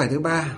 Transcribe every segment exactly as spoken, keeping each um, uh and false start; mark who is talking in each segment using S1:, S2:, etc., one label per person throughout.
S1: hỏi thứ ba.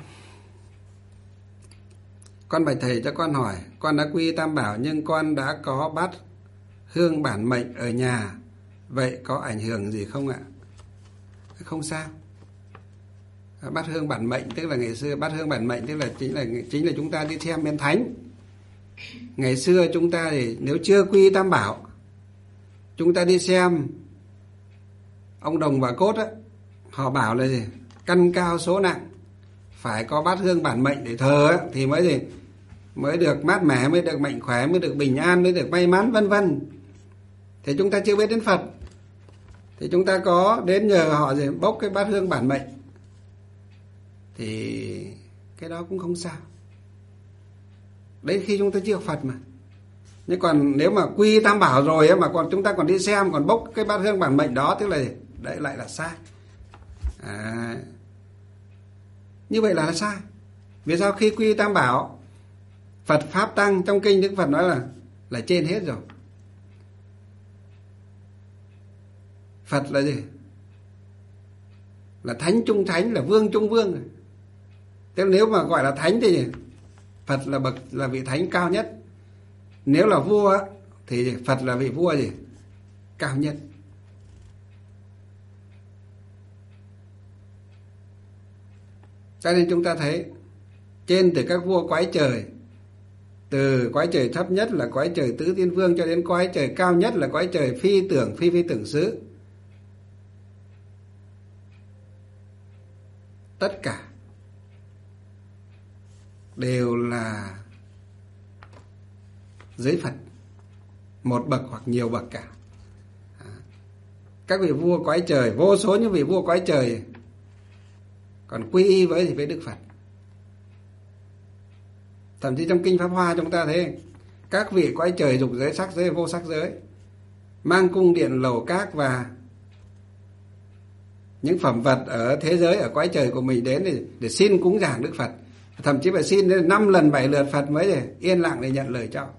S1: Con bạch thầy cho con hỏi, con đã quy tam bảo nhưng con đã có bát hương bản mệnh ở nhà, vậy có ảnh hưởng gì không ạ? Không sao. Bát hương bản mệnh tức là ngày xưa bát hương bản mệnh tức là chính là chính là chúng ta đi xem bên thánh. Ngày xưa chúng ta thì nếu chưa quy tam bảo, chúng ta đi xem ông Đồng và Cốt á, họ bảo là gì? Căn cao số nặng, phải có bát hương bản mệnh để thờ á, thì mới gì? Mới được mát mẻ, mới được mạnh khỏe, mới được bình an, mới được may mắn, vân vân. Thì chúng ta chưa biết đến Phật, thì chúng ta có đến nhờ họ gì bốc cái bát hương bản mệnh, thì cái đó cũng không sao. Đấy khi chúng ta chưa Phật mà. Nhưng còn nếu mà quy tam bảo rồi ấy, mà còn chúng ta còn đi xem, còn bốc cái bát hương bản mệnh đó, tức là đấy lại là sai. À, như vậy là sai. Vì sao? Khi quy tam bảo, Phật Pháp Tăng, trong kinh Đức Phật nói là là trên hết rồi. Phật là gì? Là thánh trung thánh, là vương trung vương. Thế nếu mà gọi là thánh thì Phật là bậc là vị thánh cao nhất. Nếu là vua thì Phật là vị vua gì? Cao nhất. Cho nên chúng ta thấy trên từ các vua cõi trời, từ cõi trời thấp nhất là cõi trời tứ thiên vương cho đến cõi trời cao nhất là cõi trời phi tưởng phi phi tưởng xứ, tất cả đều là dưới Phật, một bậc hoặc nhiều bậc cả. Các vị vua cõi trời, vô số những vị vua cõi trời còn quy y với với Đức Phật. Thậm chí trong kinh Pháp Hoa chúng ta thấy các vị cõi trời, dục giới, sắc giới, vô sắc giới mang cung điện lầu các và những phẩm vật ở thế giới, ở cõi trời của mình đến để, để xin cúng dường Đức Phật. Thậm chí phải xin đến năm lần bảy lượt Phật mới để yên lặng để nhận lời cho.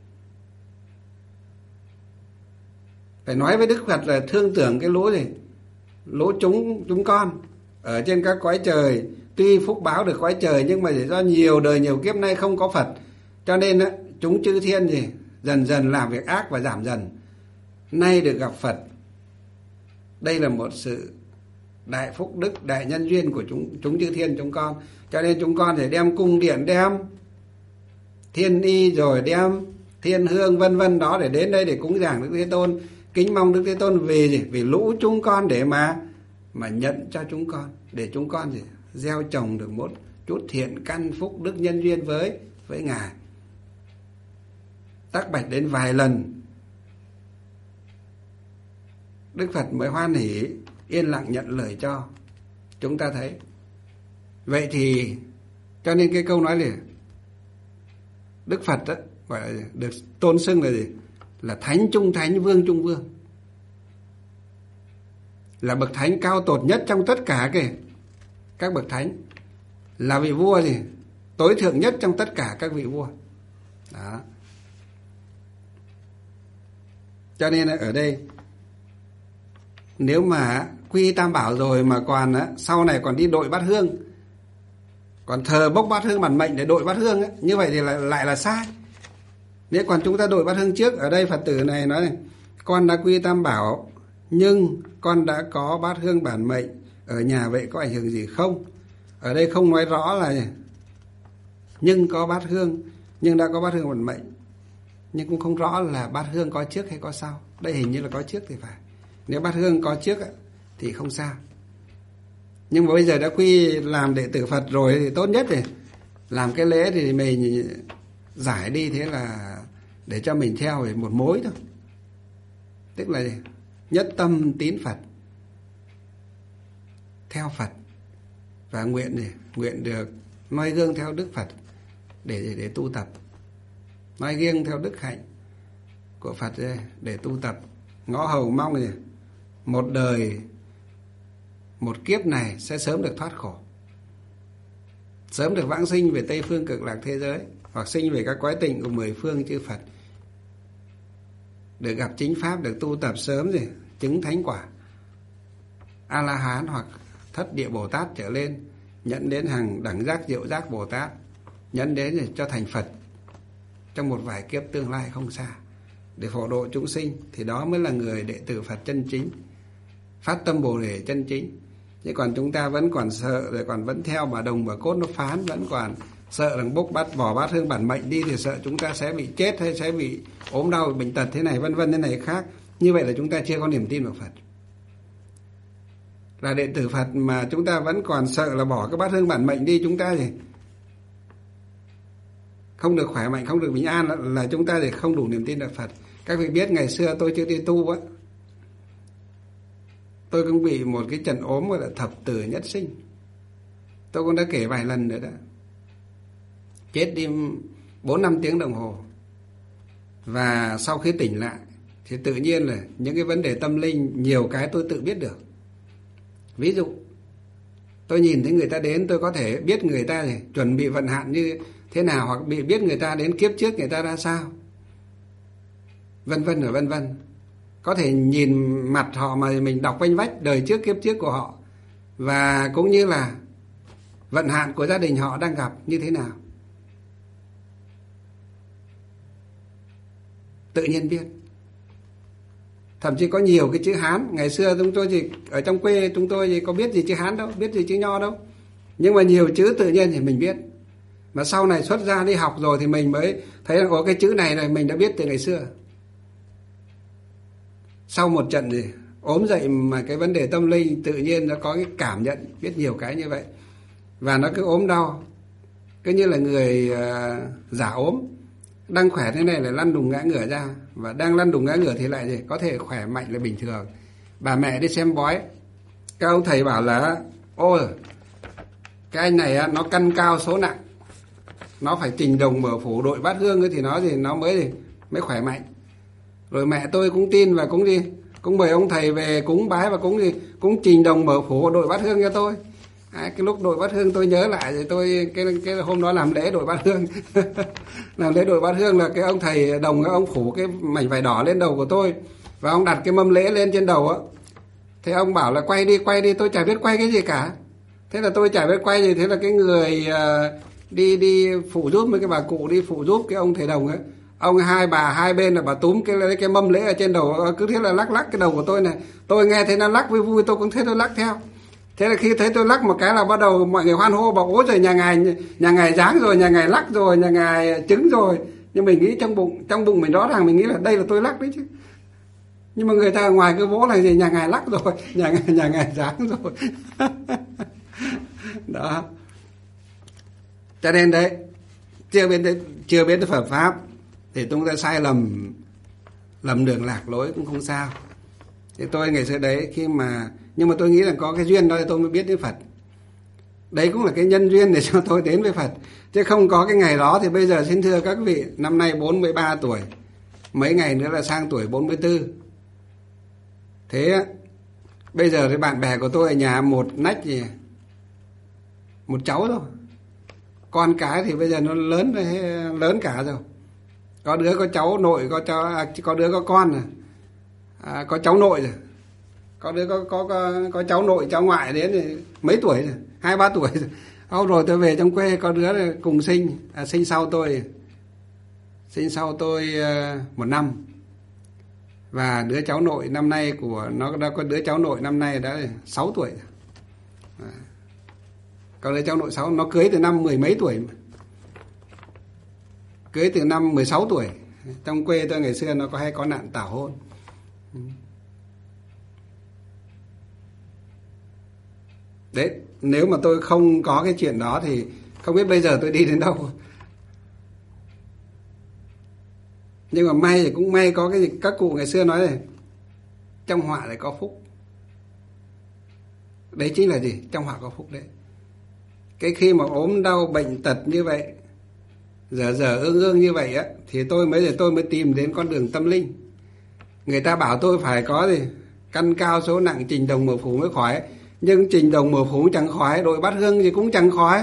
S1: Phải nói với Đức Phật là thương tưởng cái lũ gì, lũ chúng chúng con ở trên các cõi trời, tuy phúc báo được cõi trời nhưng mà do nhiều đời nhiều kiếp nay không có Phật, cho nên á, chúng chư thiên gì dần dần làm việc ác và giảm dần. Nay được gặp Phật, đây là một sự đại phúc đức, đại nhân duyên của chúng chúng chư thiên chúng con. Cho nên chúng con phải đem cung điện, đem thiên y, rồi đem thiên hương vân vân đó để đến đây để cúng dường Đức Thế Tôn, kính mong Đức Thế Tôn vì gì? Vì lũ chúng con để mà mà nhận cho chúng con, để chúng con gì gieo trồng được một chút thiện căn phúc đức nhân duyên với với Ngài. Tác bạch đến vài lần, Đức Phật mới hoan hỉ yên lặng nhận lời cho. Chúng ta thấy vậy thì cho nên cái câu nói là Đức Phật đó, gọi là được tôn xưng là gì? Là thánh trung thánh, vương trung vương, là bậc thánh cao tột nhất trong tất cả kìa. Các bậc thánh là vị vua gì tối thượng nhất trong tất cả các vị vua đó. Cho nên ở đây nếu mà quy tam bảo rồi mà còn á, sau này còn đi đội bát hương, còn thờ bốc bát hương bản mệnh để đội bát hương ấy, như vậy thì lại, lại là sai. Nếu còn chúng ta đội bát hương trước, ở đây Phật tử này nói này, con đã quy tam bảo nhưng con đã có bát hương bản mệnh ở nhà, vậy có ảnh hưởng gì không? Ở đây không nói rõ là nhưng có bát hương, nhưng đã có bát hương bản mệnh, nhưng cũng không rõ là bát hương có trước hay có sau. Đây hình như là có trước thì phải. Nếu bát hương có trước thì không sao. Nhưng mà bây giờ đã quy làm đệ tử Phật rồi thì tốt nhất thì làm cái lễ thì mình giải đi, thế là để cho mình theo về một mối thôi. Tức là nhất tâm tín Phật, theo Phật, và nguyện gì? Nguyện được noi gương theo Đức Phật để, để, để tu tập, noi gương theo đức hạnh của Phật để tu tập, ngõ hầu mong gì? Một đời, một kiếp này sẽ sớm được thoát khổ, sớm được vãng sinh về Tây Phương Cực Lạc thế giới, hoặc sinh về các cõi tịnh của mười phương chư Phật, được gặp chính pháp, được tu tập sớm gì chứng thánh quả A La Hán hoặc Thất Địa Bồ Tát trở lên, nhẫn đến hàng đẳng giác diệu giác Bồ Tát, nhẫn đến để cho thành Phật trong một vài kiếp tương lai không xa, để phổ độ chúng sinh, thì đó mới là người đệ tử Phật chân chính, phát tâm Bồ Đề chân chính. Chứ còn chúng ta vẫn còn sợ, rồi còn vẫn theo bà đồng bà cốt nó phán, vẫn còn sợ rằng bốc bắt bỏ bát hương bản mệnh đi thì sợ chúng ta sẽ bị chết hay sẽ bị ốm đau bệnh tật thế này vân vân thế này khác. Như vậy là chúng ta chưa có niềm tin vào Phật. Là đệ tử Phật mà chúng ta vẫn còn sợ là bỏ cái bát hương bản mệnh đi, chúng ta thì không được khỏe mạnh, không được bình an, là, là chúng ta thì không đủ niềm tin vào Phật. Các vị biết ngày xưa tôi chưa đi tu á, tôi cũng bị một cái trận ốm gọi là thập tử nhất sinh. Tôi cũng đã kể vài lần nữa đó. Chết đi bốn năm tiếng đồng hồ. Và sau khi tỉnh lại thì tự nhiên là những cái vấn đề tâm linh, nhiều cái tôi tự biết được. Ví dụ, tôi nhìn thấy người ta đến, tôi có thể biết người ta thì chuẩn bị vận hạn như thế nào, hoặc bị biết người ta đến kiếp trước người ta ra sao, vân vân và vân vân. Có thể nhìn mặt họ mà mình đọc quanh vách đời trước kiếp trước của họ, và cũng như là vận hạn của gia đình họ đang gặp như thế nào, tự nhiên biết. Thậm chí có nhiều cái chữ Hán. Ngày xưa chúng tôi chỉ ở trong quê chúng tôi thì có biết gì chữ Hán đâu, biết gì chữ Nho đâu, nhưng mà nhiều chữ tự nhiên thì mình biết. Mà sau này xuất ra đi học rồi thì mình mới thấy là có cái chữ này rồi mình đã biết từ ngày xưa. Sau một trận gì ốm dậy mà cái vấn đề tâm linh tự nhiên nó có cái cảm nhận biết nhiều cái như vậy. Và nó cứ ốm đau, cứ như là người uh, giả ốm, đang khỏe thế này lại lăn đùng ngã ngửa ra, và đang lăn đùng ngã ngửa thì lại gì có thể khỏe mạnh là bình thường. Bà mẹ đi xem bói, các ông thầy bảo là ôi cái anh này nó căn cao số nặng, nó phải trình đồng mở phủ đội bát hương ấy thì nó gì nó mới gì mới khỏe mạnh. Rồi mẹ tôi cũng tin và cũng đi cũng mời ông thầy về cúng bái và cũng gì cũng trình đồng mở phủ đội bát hương cho tôi. À, cái lúc đội bát hương tôi nhớ lại thì tôi cái cái hôm đó làm lễ đội bát hương làm lễ đội bát hương là cái ông thầy đồng ông phủ cái mảnh vải đỏ lên đầu của tôi, và ông đặt cái mâm lễ lên trên đầu á. Thế ông bảo là quay đi quay đi, tôi chả biết quay cái gì cả. Thế là tôi chả biết quay gì. Thế là cái người uh, đi đi phụ giúp, với cái bà cụ đi phụ giúp cái ông thầy đồng ấy, ông hai bà hai bên là bà túm cái cái mâm lễ ở trên đầu, cứ thế là lắc lắc cái đầu của tôi này. Tôi nghe thấy nó lắc vui vui, tôi cũng thấy tôi lắc theo. Thế là khi thấy tôi lắc một cái là bắt đầu mọi người hoan hô, bảo ố rồi nhà ngài nhà ngài dáng rồi, nhà ngài lắc rồi, nhà ngài trứng rồi. Nhưng mình nghĩ trong bụng trong bụng mình rõ ràng mình nghĩ là đây là tôi lắc đấy chứ. Nhưng mà người ta ngoài cái vỗ là gì, nhà ngài lắc rồi, nhà ngài nhà ngài dáng rồi. Đó. Cho nên đấy, chưa biết chưa biết Phật pháp thì chúng ta sai lầm lầm đường lạc lối cũng không sao. Thì tôi ngày xưa đấy khi mà nhưng mà tôi nghĩ là có cái duyên đó thì tôi mới biết đến Phật. Đấy cũng là cái nhân duyên để cho tôi đến với Phật. Chứ không có cái ngày đó thì bây giờ xin thưa các vị, năm nay bốn mươi ba tuổi, mấy ngày nữa là sang tuổi bốn mươi tư. Thế bây giờ thì bạn bè của tôi ở nhà một nách gì, một cháu thôi. Con cái thì bây giờ nó lớn lớn cả rồi. Có đứa có cháu nội, có cháu, à, có đứa có con rồi. À, có cháu nội rồi. Có đứa có, có, có, có cháu nội, cháu ngoại đến thì mấy tuổi rồi, hai ba tuổi rồi. Sau rồi tôi về trong quê, có đứa là cùng sinh, à, sinh sau tôi, sinh sau tôi uh, một năm. Và đứa cháu nội năm nay của nó đã có đứa cháu nội năm nay đã sáu tuổi rồi. À, có đứa cháu nội sáu, nó cưới từ năm mười mấy tuổi mà. Cưới từ năm mười sáu tuổi. Trong quê tôi ngày xưa nó có hay có nạn tảo hôn. Đấy, nếu mà tôi không có cái chuyện đó thì không biết bây giờ tôi đi đến đâu. Nhưng mà may thì cũng may có cái gì, các cụ ngày xưa nói này, trong họa lại có phúc. Đấy chính là gì? Trong họa có phúc đấy. Cái khi mà ốm đau bệnh tật như vậy, giờ giờ ương ương như vậy á, thì tôi mới để tôi mới tìm đến con đường tâm linh. Người ta bảo tôi phải có gì căn cao số nặng, trình đồng mở phủ mới khỏi. Nhưng trình đồng mở phủ chẳng khỏi, đội bát hương gì cũng chẳng khỏi.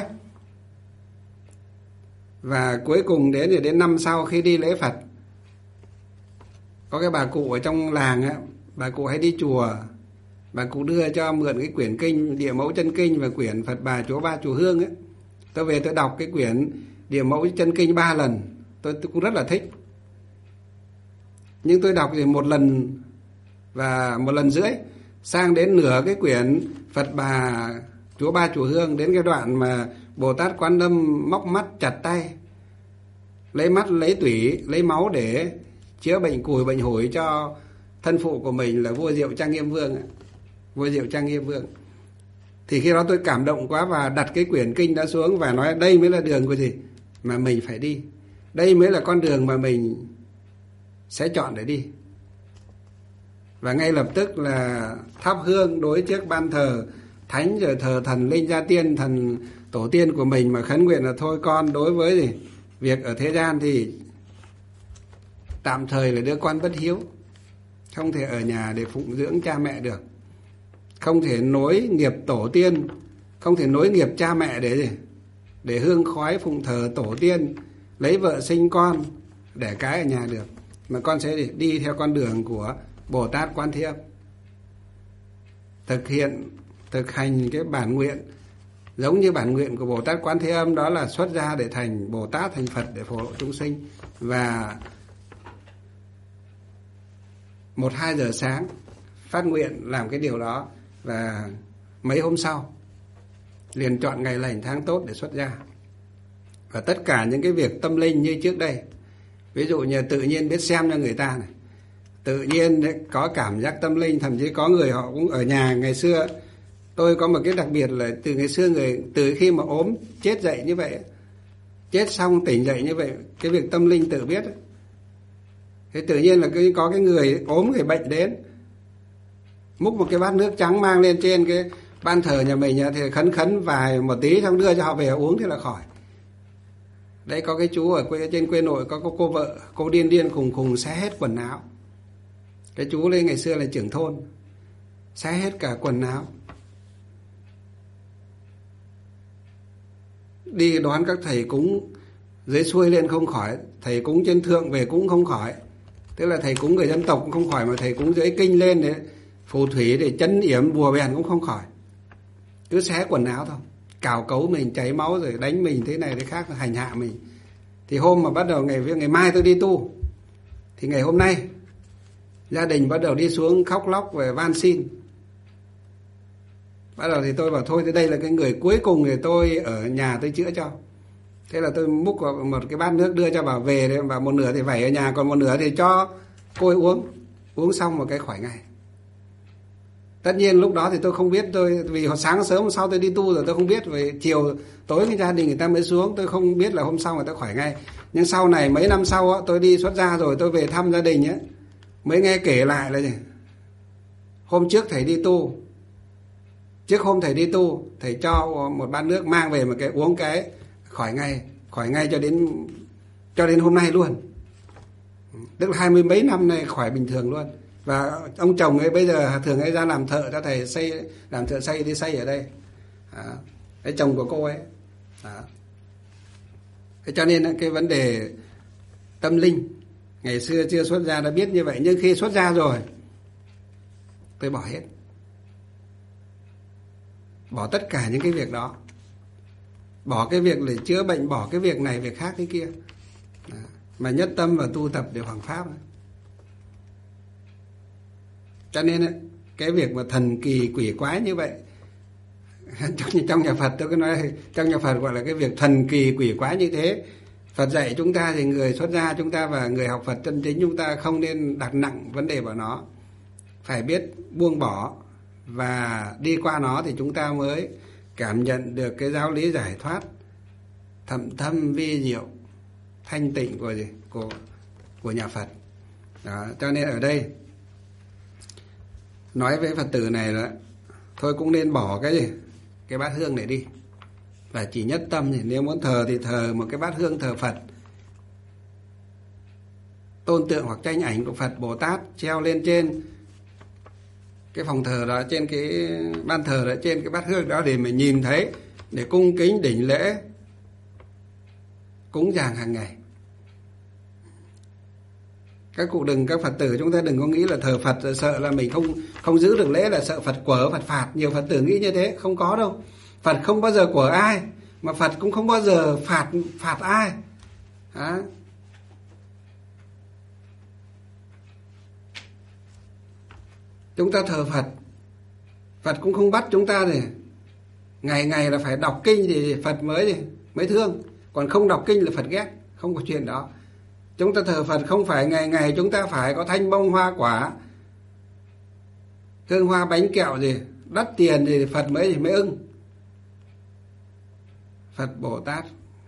S1: Và cuối cùng đến thì đến năm sau khi đi lễ Phật, có cái bà cụ ở trong làng á, bà cụ hay đi chùa, Bà cụ đưa cho mượn cái quyển kinh Địa Mẫu Chân Kinh và quyển Phật Bà Chúa Ba Chùa Hương ấy. Tôi về tôi đọc cái quyển Địa Mẫu Chân Kinh ba lần, tôi, tôi cũng rất là thích. Nhưng tôi đọc thì một lần và một lần rưỡi, sang đến nửa cái quyển Phật Bà Chúa Ba Chùa Hương, đến cái đoạn mà Bồ Tát Quan Âm móc mắt chặt tay, lấy mắt lấy tủy lấy máu để chữa bệnh cùi bệnh hủi cho thân phụ của mình là vua Diệu Trang Nghiêm Vương, vua Diệu Trang Nghiêm Vương. Thì khi đó tôi cảm động quá và đặt cái quyển kinh đã xuống và nói đây mới là đường của gì mà mình phải đi, đây mới là con đường mà mình sẽ chọn để đi. Và ngay lập tức là thắp hương đối trước ban thờ thánh, rồi thờ thần linh gia tiên, thần tổ tiên của mình, mà khấn nguyện là thôi con đối với gì việc ở thế gian thì tạm thời là đứa con bất hiếu, không thể ở nhà để phụng dưỡng cha mẹ được, không thể nối nghiệp tổ tiên, không thể nối nghiệp cha mẹ để gì để hương khói phụng thờ tổ tiên, lấy vợ sinh con, đẻ cái ở nhà được, mà con sẽ đi theo con đường của Bồ Tát Quan Thế Âm, thực hiện thực hành cái bản nguyện giống như bản nguyện của Bồ Tát Quan Thế Âm, đó là xuất gia để thành Bồ Tát, thành Phật để phổ độ chúng sinh. Và một hai giờ sáng phát nguyện làm cái điều đó, và mấy hôm sau liền chọn ngày lành tháng tốt để xuất gia. Và tất cả những cái việc tâm linh như trước đây, ví dụ như tự nhiên biết xem cho người ta này, tự nhiên có cảm giác tâm linh, thậm chí có người họ cũng ở nhà. Ngày xưa tôi có một cái đặc biệt là từ ngày xưa người từ khi mà ốm chết dậy như vậy, chết xong tỉnh dậy như vậy, cái việc tâm linh tự biết ấy. Thế tự nhiên là cái, có cái người ốm, người bệnh đến, múc một cái bát nước trắng mang lên trên cái ban thờ nhà mình thì khấn khấn vài một tí xong đưa cho họ về uống thì là khỏi. Đấy, có cái chú ở quê, trên quê nội có, có cô vợ, cô điên điên khùng khùng xé hết quần áo. Cái chú lên ngày xưa là trưởng thôn, xé hết cả quần áo, đi đón các thầy cúng dưới xuôi lên không khỏi, thầy cúng trên thượng về cũng không khỏi. Tức là thầy cúng người dân tộc cũng không khỏi, mà thầy cúng dưới kinh lên để phù thủy để chấn yểm bùa bèn cũng không khỏi. Cứ xé quần áo thôi, cào cấu mình, chảy máu rồi đánh mình thế này thế khác, hành hạ mình. Thì hôm mà bắt đầu ngày ngày mai tôi đi tu, thì ngày hôm nay gia đình bắt đầu đi xuống khóc lóc về van xin. Bắt đầu thì tôi bảo thôi, thì đây là cái người cuối cùng thì tôi ở nhà tôi chữa cho. Thế là tôi múc vào một cái bát nước đưa cho bà về đấy, và một nửa thì vẩy ở nhà, còn một nửa thì cho cô ấy uống. Uống xong một cái khỏi ngay. Tất nhiên lúc đó thì tôi không biết, tôi vì sáng sớm hôm sau tôi đi tu rồi tôi không biết, về chiều tối cái gia đình người ta mới xuống, tôi không biết là hôm sau người ta khỏi ngay. Nhưng sau này mấy năm sau á, tôi đi xuất gia rồi tôi về thăm gia đình á, mới nghe kể lại là gì? Hôm trước thầy đi tu, trước hôm thầy đi tu, thầy cho một bát nước mang về một cái uống cái khỏi ngay, khỏi ngay cho đến cho đến hôm nay luôn. Tức là hai mươi mấy năm nay khỏi bình thường luôn. Và ông chồng ấy bây giờ thường ấy ra làm thợ cho thầy xây, làm thợ xây đi xây ở đây. À, cái chồng của cô ấy. À. Thế cho nên cái vấn đề tâm linh ngày xưa chưa xuất gia đã biết như vậy, nhưng khi xuất gia rồi tôi bỏ hết, bỏ tất cả những cái việc đó, bỏ cái việc để chữa bệnh, bỏ cái việc này việc khác thế kia, à, mà nhất tâm vào tu tập để hoằng pháp. Cho nên cái việc mà thần kỳ quỷ quái như vậy trong, trong nhà Phật, tôi cứ nói trong nhà Phật gọi là cái việc thần kỳ quỷ quái như thế. Phật dạy chúng ta thì người xuất gia chúng ta và người học Phật chân chính chúng ta không nên đặt nặng vấn đề vào nó, phải biết buông bỏ và đi qua nó thì chúng ta mới cảm nhận được cái giáo lý giải thoát thậm thâm vi diệu thanh tịnh của gì của của nhà Phật. Đó, cho nên ở đây nói với Phật tử này là thôi cũng nên bỏ cái gì cái bát hương này đi, và chỉ nhất tâm thì nếu muốn thờ thì thờ một cái bát hương thờ Phật, tôn tượng hoặc tranh ảnh của Phật Bồ Tát treo lên trên cái phòng thờ đó, trên cái ban thờ đó, trên cái bát hương đó để mình nhìn thấy, để cung kính đảnh lễ cúng dường hàng ngày. Các cụ đừng, các Phật tử chúng ta đừng có nghĩ là thờ Phật sợ là mình không không giữ được lễ là sợ Phật quở, Phật phạt. Nhiều Phật tử nghĩ như thế, không có đâu. Phật không bao giờ quở ai, mà Phật cũng không bao giờ phạt phạt ai. Đó. Chúng ta thờ Phật, Phật cũng không bắt chúng ta thì ngày ngày là phải đọc kinh thì Phật mới mới thương, còn không đọc kinh là Phật ghét, không có chuyện đó. Chúng ta thờ Phật không phải ngày ngày chúng ta phải có thanh bông hoa quả, hương hoa bánh kẹo gì đắt tiền thì Phật mới mới ưng. Phật Bồ Tát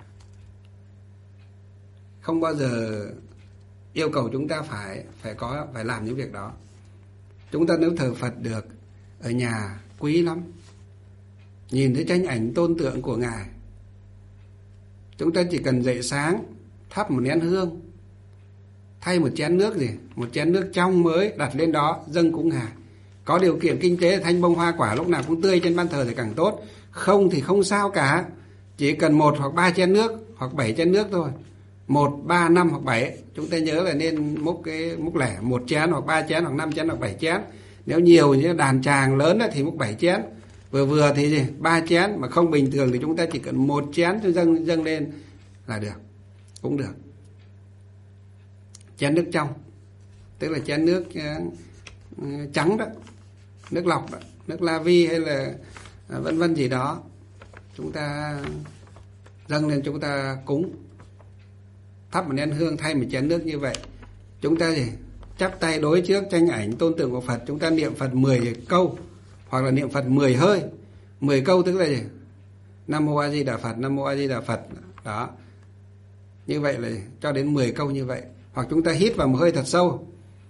S1: không bao giờ yêu cầu chúng ta phải phải có phải làm những việc đó. Chúng ta nếu thờ Phật được ở nhà quý lắm, nhìn thấy tranh ảnh tôn tượng của Ngài, chúng ta chỉ cần dậy sáng thắp một nén hương, thay một chén nước gì, một chén nước trong mới đặt lên đó dâng cúng Ngài. Có điều kiện kinh tế thanh bông hoa quả lúc nào cũng tươi trên ban thờ thì càng tốt, không thì không sao cả. Chỉ cần một hoặc ba chén nước hoặc bảy chén nước thôi, một, ba, năm hoặc bảy. Chúng ta nhớ là nên múc cái múc lẻ, một chén hoặc ba chén hoặc năm chén hoặc bảy chén. Nếu nhiều như đàn tràng lớn thì múc bảy chén, vừa vừa thì gì ba chén, mà không bình thường thì chúng ta chỉ cần một chén cho dâng dâng lên là được, cũng được. Chén nước trong, tức là chén nước uh, trắng đó, nước lọc đó, nước la vi hay là uh, vân vân gì đó, chúng ta dâng lên, chúng ta cúng, thắp một nén hương, thay một chén nước như vậy. Chúng ta gì chắp tay đối trước tranh ảnh tôn tượng của Phật, chúng ta niệm Phật mười câu hoặc là niệm Phật mười hơi. mười câu tức là gì? Nam Mô A Di Đà Phật, Nam Mô A Di Đà Phật. Đó. Như vậy là cho đến mười câu như vậy. Hoặc chúng ta hít vào một hơi thật sâu,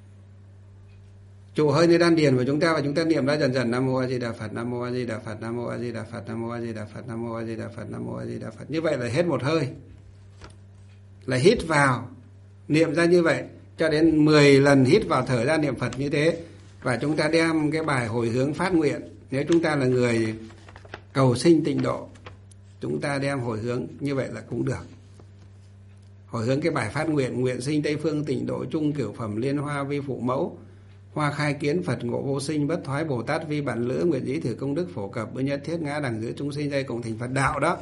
S1: trụ hơi nơi đan điền của chúng ta, và chúng ta niệm ra dần dần Nam Mô A Di Đà Phật, Nam Mô A Di Đà Phật, Nam Mô A Di Đà Phật, Nam Mô A Di Đà Phật, Nam Mô A Di Đà Phật, Nam Mô A Di Đà Phật. Như vậy là hết một hơi. Là hít vào niệm ra như vậy cho đến mười lần hít vào thở ra niệm Phật như thế. Và chúng ta đem cái bài hồi hướng phát nguyện, nếu chúng ta là người cầu sinh tịnh độ, chúng ta đem hồi hướng như vậy là cũng được. Hồi hướng cái bài phát nguyện: nguyện sinh Tây Phương tịnh độ chung cửu phẩm liên hoa vi phụ mẫu, hoa khai kiến Phật ngộ vô sinh bất thoái Bồ Tát vi bản lữ, nguyện dĩ thử công đức phổ cập bữa nhất thiết ngã đẳng giữa chúng sinh dây cộng thành Phật đạo. Đó,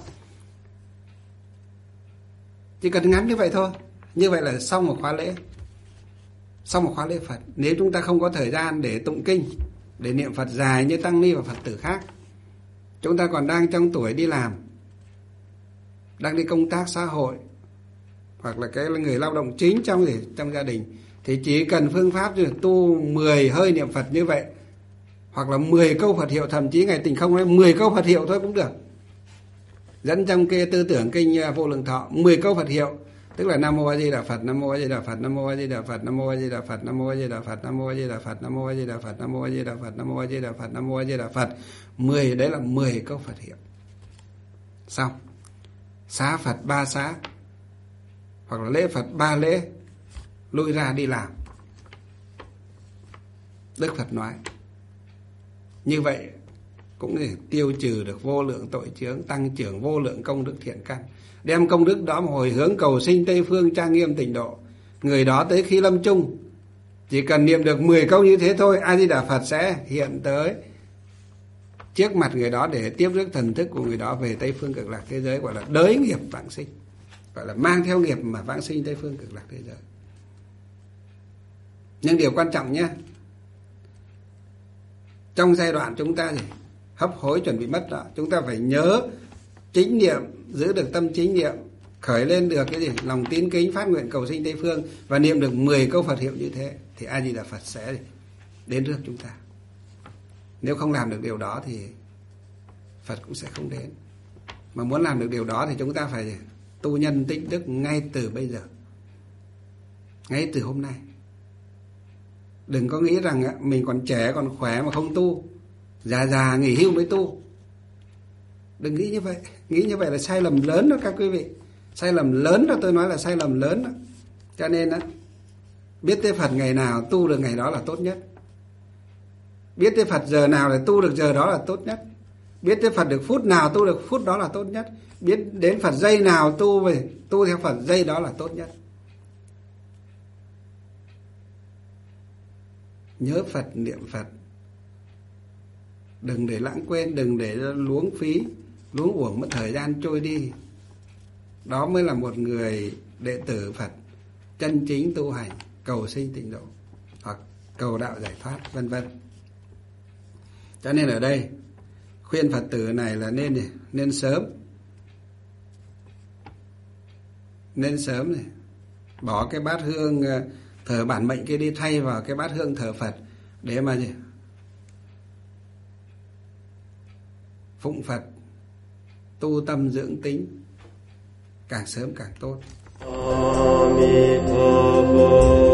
S1: chỉ cần ngắn như vậy thôi. Như vậy là xong một khóa lễ, xong một khóa lễ Phật. Nếu chúng ta không có thời gian để tụng kinh, để niệm Phật dài như tăng ni và Phật tử khác, chúng ta còn đang trong tuổi đi làm, đang đi công tác xã hội, hoặc là cái người lao động chính trong gì trong gia đình, thì chỉ cần phương pháp tu mười hơi niệm Phật như vậy, hoặc là mười câu Phật hiệu, thậm chí ngày Tịnh Không nói mười câu Phật hiệu thôi cũng được. Dẫn trong cái tư tưởng kinh Vô Lượng Thọ, mười câu Phật hiệu, tức là Nam Mô A Di Đà Phật, Nam Mô A Di Đà Phật, Nam Mô A Di Đà Phật, Nam Mô A Di Đà Phật, Nam Mô A Di Đà Phật, Nam Mô A Di Đà Phật, Nam Mô A Di Đà Phật, Nam Mô A Di Đà Phật, Nam Mô A Di Đà Phật, Nam Mô A Di Đà Phật. mười, đấy là mười câu Phật hiệu. Xong. Xá Phật ba xá, hoặc là lễ Phật ba lễ, lui ra đi làm. Đức Phật nói như vậy cũng để tiêu trừ được vô lượng tội chướng, tăng trưởng vô lượng công đức thiện căn. Đem công đức đó mà hồi hướng cầu sinh Tây Phương trang nghiêm tịnh độ. Người đó tới khi lâm chung, chỉ cần niệm được mười câu như thế thôi, A Di Đà Phật sẽ hiện tới trước mặt người đó để tiếp rước thần thức của người đó về Tây Phương Cực Lạc thế giới, gọi là đới nghiệp vãng sinh, gọi là mang theo nghiệp mà vãng sinh Tây Phương Cực Lạc thế giới. Nhưng điều quan trọng nhé, trong giai đoạn chúng ta gì hấp hối chuẩn bị mất đó, chúng ta phải nhớ chính niệm, giữ được tâm chính niệm, khởi lên được cái gì lòng tín kính phát nguyện cầu sinh Tây Phương, và niệm được mười câu Phật hiệu như thế, thì A Di Đà Phật sẽ đến trước chúng ta. Nếu không làm được điều đó thì Phật cũng sẽ không đến. Mà muốn làm được điều đó thì chúng ta phải tu nhân tích đức ngay từ bây giờ, ngay từ hôm nay. Đừng có nghĩ rằng mình còn trẻ còn khỏe mà không tu, già già nghỉ hưu mới tu. Đừng nghĩ như vậy. Nghĩ như vậy là sai lầm lớn đó các quý vị. Sai lầm lớn đó, tôi nói là sai lầm lớn đó. Cho nên đó, biết tới Phật ngày nào tu được ngày đó là tốt nhất. Biết tới Phật giờ nào để tu được giờ đó là tốt nhất. Biết tới Phật được phút nào tu được phút đó là tốt nhất. Biết đến Phật giây nào tu về tu theo Phật giây đó là tốt nhất. nhớ Phật, niệm Phật. Đừng để lãng quên, đừng để luống phí, luống uổng mất thời gian trôi đi. Đó mới là một người đệ tử Phật chân chính tu hành, cầu sinh tịnh độ hoặc cầu đạo giải thoát, vân vân. Cho nên ở đây khuyên Phật tử này là nên nên sớm, nên sớm này bỏ cái bát hương thờ bản mệnh kia đi, thay vào cái bát hương thờ Phật để mà gì? Phụng Phật, tu tâm dưỡng tính, càng sớm càng tốt.